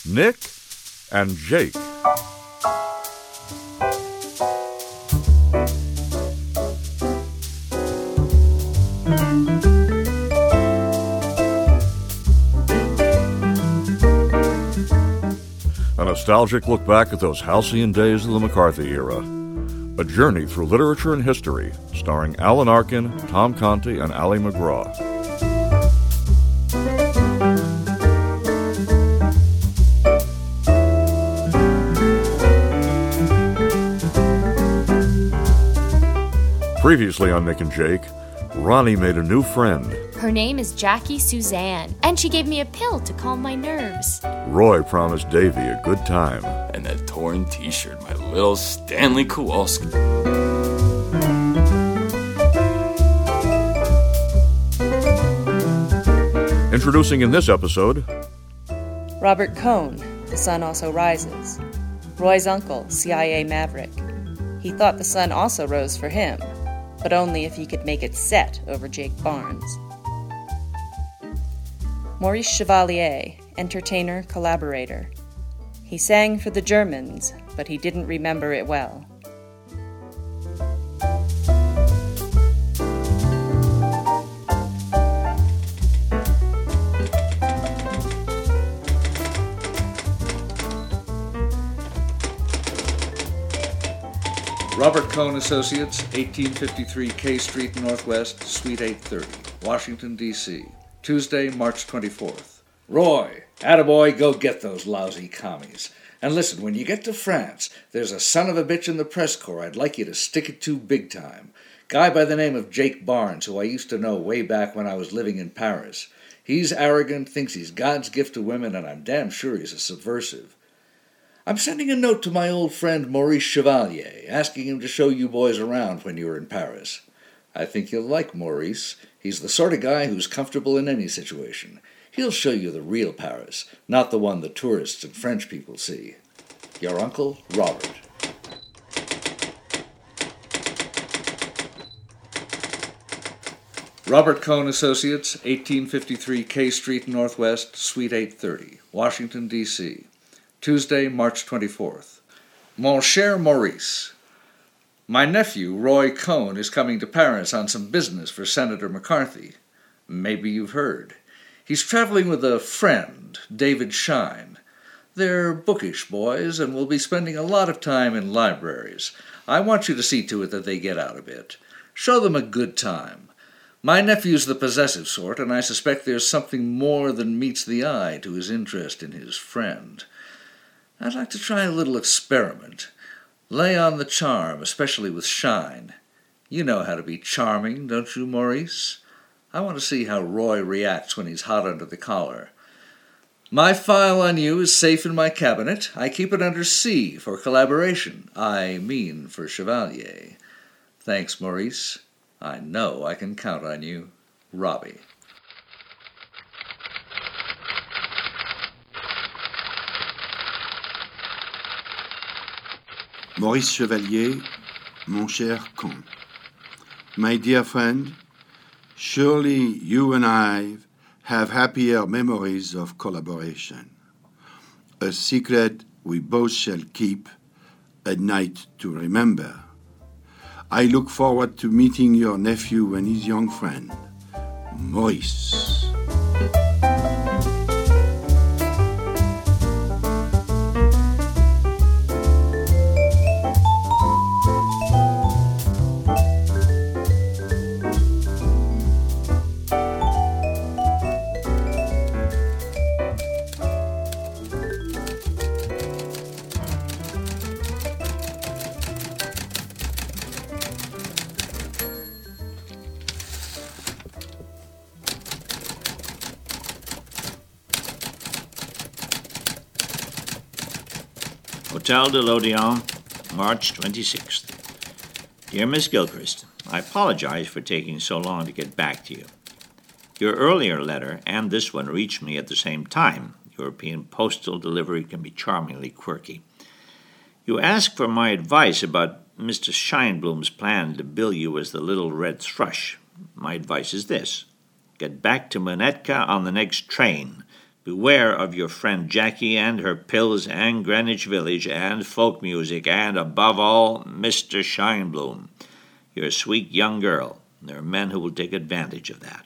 Nick and Jake. A nostalgic look back at those halcyon days of the McCarthy era. A journey through literature and history, starring Alan Arkin, Tom Conti, and Ali MacGraw. Previously on Nick and Jake, Ronnie made a new friend. Her name is Jackie Suzanne, and she gave me a pill to calm my nerves. Roy promised Davy a good time. And that torn t-shirt, my little Stanley Kowalski. Introducing in this episode, Robert Cohn, The Sun Also Rises. Roy's uncle, CIA maverick. He thought the sun also rose for him, but only if he could make it set over Jake Barnes. Maurice Chevalier, entertainer, collaborator. He sang for the Germans, but he didn't remember it well. Robert Cohn Associates, 1853 K Street Northwest, Suite 830, Washington, D.C., Tuesday, March 24th. Roy, attaboy, go get those lousy commies. And listen, when you get to France, there's a son of a bitch in the press corps I'd like you to stick it to big time. Guy by the name of Jake Barnes, who I used to know way back when I was living in Paris. He's arrogant, thinks he's God's gift to women, and I'm damn sure he's a subversive. I'm sending a note to my old friend Maurice Chevalier, asking him to show you boys around when you're in Paris. I think you'll like Maurice. He's the sort of guy who's comfortable in any situation. He'll show you the real Paris, not the one the tourists and French people see. Your uncle, Robert. Robert Cohn Associates, 1853 K Street Northwest, Suite 830, Washington, D.C., Tuesday, March 24th. Mon cher Maurice, my nephew, Roy Cohn, is coming to Paris on some business for Senator McCarthy. Maybe you've heard. He's traveling with a friend, David Shine. They're bookish boys and will be spending a lot of time in libraries. I want you to see to it that they get out a bit. Show them a good time. My nephew's the possessive sort, and I suspect there's something more than meets the eye to his interest in his friend. I'd like to try a little experiment. Lay on the charm, especially with Shine. You know how to be charming, don't you, Maurice? I want to see how Roy reacts when he's hot under the collar. My file on you is safe in my cabinet. I keep it under C for collaboration. I mean for Chevalier. Thanks, Maurice. I know I can count on you. Robbie. Maurice Chevalier, mon cher Cohn. My dear friend, surely you and I have happier memories of collaboration. A secret we both shall keep, a night to remember. I look forward to meeting your nephew and his young friend, Maurice. Hotel de l'Odeon, March 26th. Dear Miss Gilchrist, I apologize for taking so long to get back to you. Your earlier letter and this one reached me at the same time. European postal delivery can be charmingly quirky. You ask for my advice about Mr. Scheinblum's plan to bill you as the Little Red Thrush. My advice is this. Get back to Monetka on the next train. Beware of your friend Jackie and her pills and Greenwich Village and folk music and, above all, Mr. Shinebloom. You're a sweet young girl. There are men who will take advantage of that.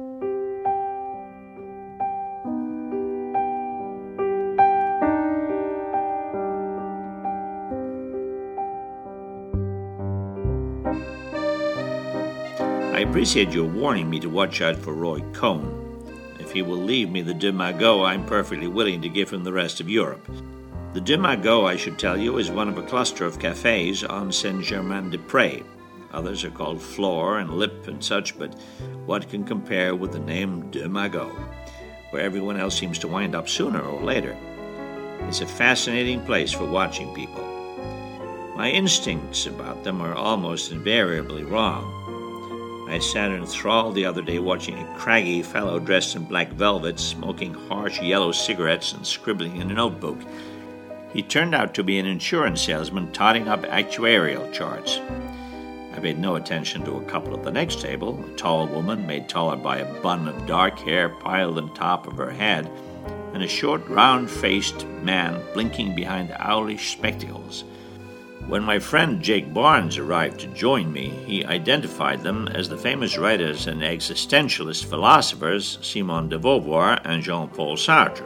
I appreciate your warning me to watch out for Roy Cohn. If he will leave me the De Magot, I'm perfectly willing to give him the rest of Europe. The De Magot, I should tell you, is one of a cluster of cafes on Saint-Germain-des-Prés. Others are called Flore and Lip and such, but what can compare with the name De Magot, where everyone else seems to wind up sooner or later? It's a fascinating place for watching people. My instincts about them are almost invariably wrong. I sat enthralled the other day watching a craggy fellow dressed in black velvet, smoking harsh yellow cigarettes and scribbling in a notebook. He turned out to be an insurance salesman totting up actuarial charts. I paid no attention to a couple at the next table, a tall woman made taller by a bun of dark hair piled on top of her head, and a short, round-faced man blinking behind owlish spectacles. When my friend Jake Barnes arrived to join me, he identified them as the famous writers and existentialist philosophers Simone de Beauvoir and Jean-Paul Sartre.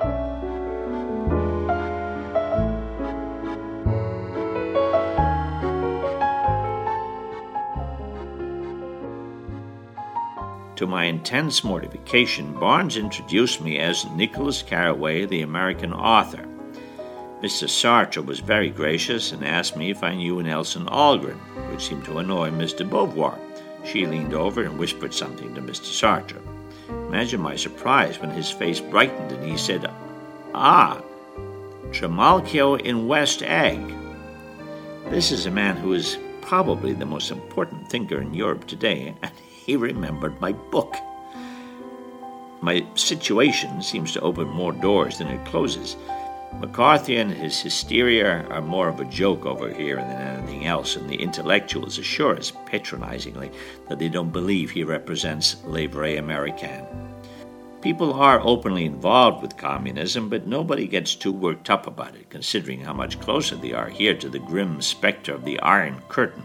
To my intense mortification, Barnes introduced me as Nicholas Carraway, the American author. Mr. Sartre was very gracious and asked me if I knew Nelson Algren, which seemed to annoy Miss de Beauvoir. She leaned over and whispered something to Mr. Sartre. Imagine my surprise when his face brightened and he said, "Ah, Trimalchio in West Egg." This is a man who is probably the most important thinker in Europe today, and he remembered my book. My situation seems to open more doors than it closes. McCarthy and his hysteria are more of a joke over here than anything else, and the intellectuals assure us patronizingly that they don't believe he represents le vrai américain. People are openly involved with communism, but nobody gets too worked up about it, considering how much closer they are here to the grim specter of the Iron Curtain.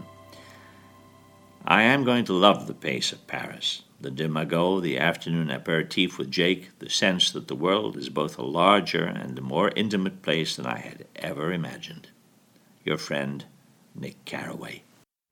I am going to love the pace of Paris, the De Magot, the afternoon aperitif with Jake, the sense that the world is both a larger and a more intimate place than I had ever imagined. Your friend, Nick Carraway.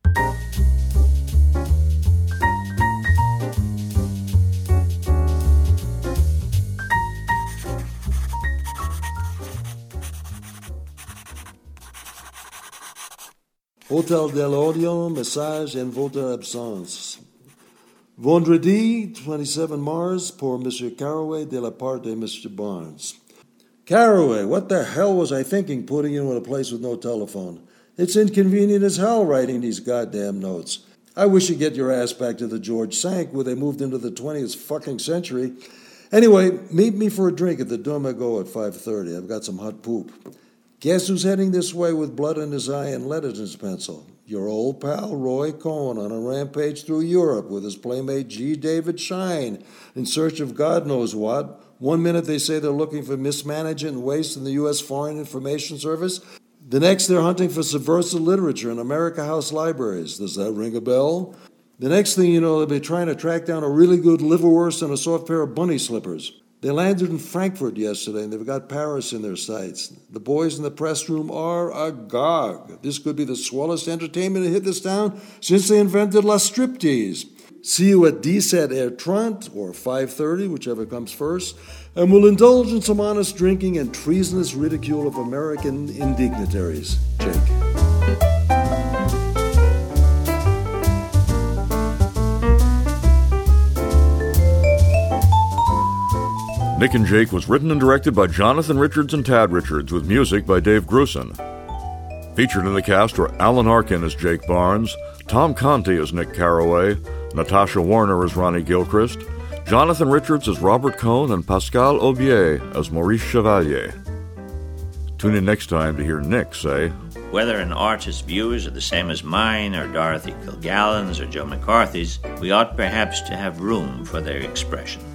Hôtel de l'Odeon, message en votre absence. Vendredi, 27 Mars, pour Monsieur Carraway de la part de Mr. Barnes. Carraway, what the hell was I thinking putting you in a place with no telephone? It's inconvenient as hell writing these goddamn notes. I wish you'd get your ass back to the George Sank where they moved into the 20th fucking century. Anyway, meet me for a drink at the De Magot at 5:30. I've got some hot poop. Guess who's heading this way with blood in his eye and letters in his pencil? Your old pal Roy Cohn on a rampage through Europe with his playmate G. David Shine in search of God knows what. One minute they say they're looking for mismanagement and waste in the U.S. Foreign Information Service. The next they're hunting for subversive literature in America House libraries. Does that ring a bell? The next thing you know, they'll be trying to track down a really good liverwurst and a soft pair of bunny slippers. They landed in Frankfurt yesterday, and they've got Paris in their sights. The boys in the press room are agog. This could be the swellest entertainment to hit this town since they invented La Striptease. See you at 10 Air Trent, or 5:30, whichever comes first, and we'll indulge in some honest drinking and treasonous ridicule of American indignitaries. Jake. Nick and Jake was written and directed by Jonathan Richards and Tad Richards, with music by Dave Grusin. Featured in the cast were Alan Arkin as Jake Barnes, Tom Conti as Nick Carraway, Natasha Warner as Ronnie Gilchrist, Jonathan Richards as Robert Cohn, and Pascal Aubier as Maurice Chevalier. Tune in next time to hear Nick say, Whether an artist's views are the same as mine, or Dorothy Kilgallen's, or Joe McCarthy's, we ought perhaps to have room for their expression.